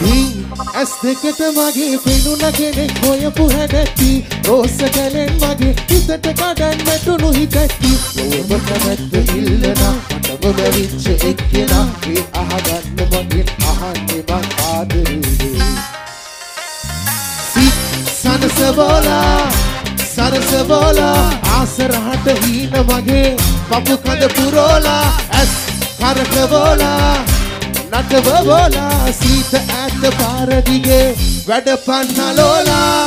ඇස් දෙකට මගේ පෙනුන කෙනෙක් හොයපු හැඩැති රෝස කැලෙන් මගේ හිතට කඩන් වැටුණු හිතැති ඔබ කැමැත්ත ඉල්ලනා මටම බැරිච්ච එක්කෙනා ඒ අහගන්න මගෙන් අහන්නේ මං ආදරේ සනසබෝලා ආසරහට හීන මගේ පපු කඳ පුරෝලා ඇස් කරකවෝලා නටවෝලා සීත ඇත්ත පාරදිගේ වැඩ පන්නලෝලා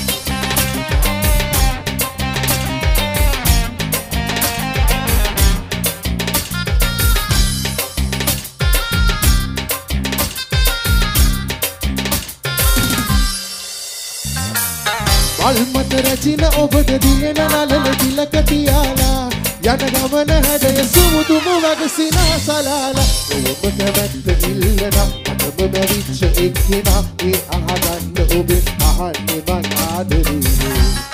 මල්මත රැචින ඔබට දිලෙන නලල තිලක තියාලා යන ගමන හැඩය සුමුදුම වග සිනාසලාලා ඔබ කැමැත්ත ඉල්ලනා මටම බැරිච්ච එක්කෙනා ඒ අහගන්න ඔබෙන් අහන්නේ මං ආදරේ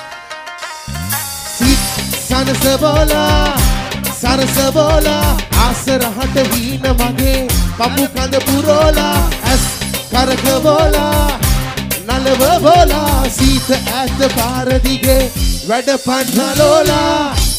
සනසබෝලා ආසරහට හීන මගේ පපු කඳ පුරෝලා ඇස් කරකවෝලා නලවෝලා සීත ඇත්ත පාරදිගේ වැඩ පන්නලෝලා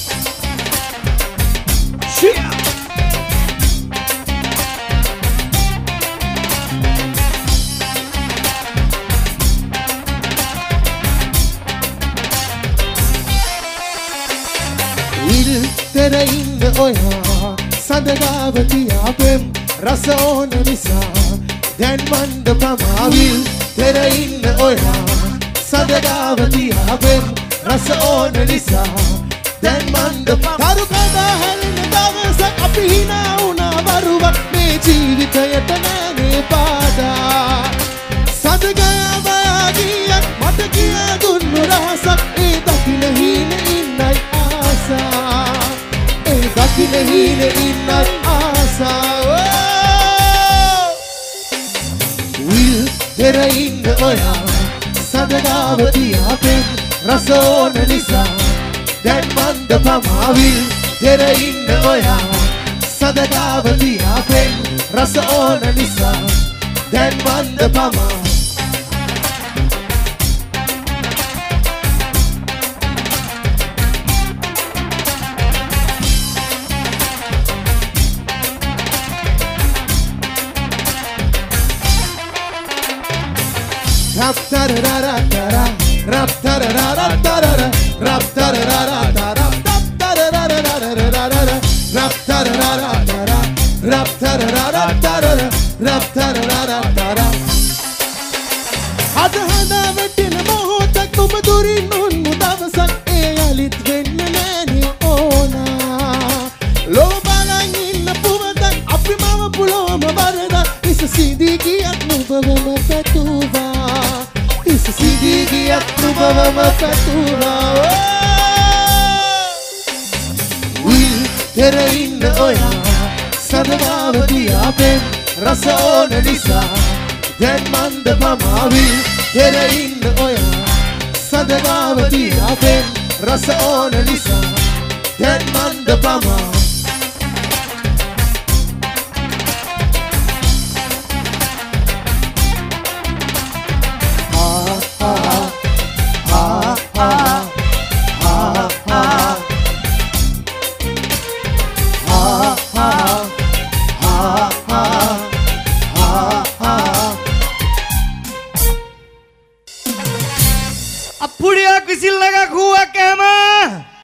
තෙර ඉන්න ඔයා සඳගාව තියාපෙම් රස ඕන නිසා දැන් මන්ද පමාවිල් තෙර ඉන්න ඔයා සඳගාව තියාපෙම් රස ඕන නිසා දැන් මන්ද තරු කඩා හැලෙන දවසක් අපි හිනා වුණා වරුවක් මේ ජීවිතයට නෑනේ පාඩා සඳගාව ගියක් මට කියා දුන්නු රහසක් ඒ දකින හීන ඉන්නයි ආසා දකින හීන ඉන්නත් ආසා විල් තෙර ඉන්න ඔයා සඳගාව තියාපෙම් රස ඕන නිසා දැන් මන්ද පමාවිල් තෙර ඉන්න ඔයා සඳගාව තියාපෙම් රස ඕන නිසා දැන් මන්ද පමා අද හදා වැටෙන මොහොතක් ඔබ දුරින් උන්මු දවසක් ඒ යලිත් වෙන්න නෑනේ ඕනා ලෝබලන් ඉන්න පුවතක් අපි මම පුලෝම වරදක් ඉස සිදී ගියත් නුබවම පැතුවා ඉස සිදී ගියත් නුබවම පැතුවා විල් තෙර ඉන්න ඔයා සඳගාව තියාපෙම් රස ඕන නිසා දැන් මන්ද පමාවිල් තෙර ඉන්න ඔයා සඳගාව තියාපෙම් රස ඕන නිසා දැන් මන්ද පමා Apuria, que se lega, rua, queima!